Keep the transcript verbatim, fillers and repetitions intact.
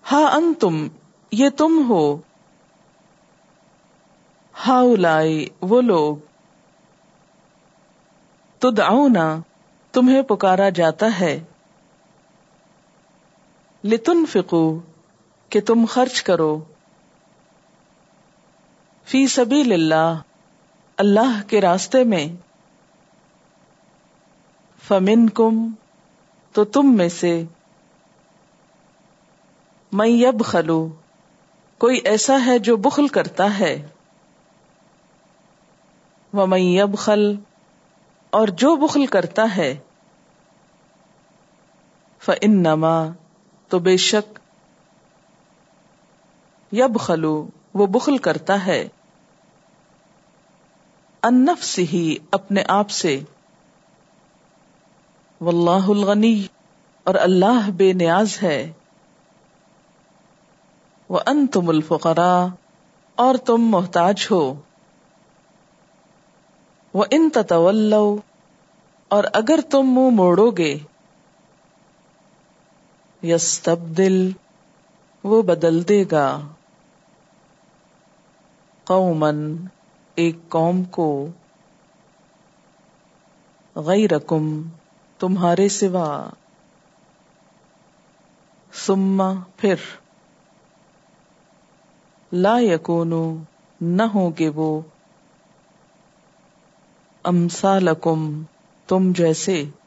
ہا انتم یہ تم ہو، ہاؤلائی وہ لوگ، تدعون تمہیں پکارا جاتا ہے، لتنفقوا کہ تم خرچ کرو، فی سبیل اللہ اللہ کے راستے میں، فمنکم تو تم میں سے، من یبخل کوئی ایسا ہے جو بخل کرتا ہے، ومن یبخل اور جو بخل کرتا ہے، فإنما تو بے شک، یبخل وہ بخل کرتا ہے، عن نفسہ اپنے آپ سے، واللہ الغنی اور اللہ بے نیاز ہے، وانتم الفقراء اور تم محتاج ہو، وان تتولوا اور اگر تم منہ موڑو گے، یستبدل وہ بدل دے گا، قومن ایک قوم کو، غیرکم تمہارے سوا، ثم پھر، لا یکونو نہ ہوں گے وہ، امثالکم تم جیسے،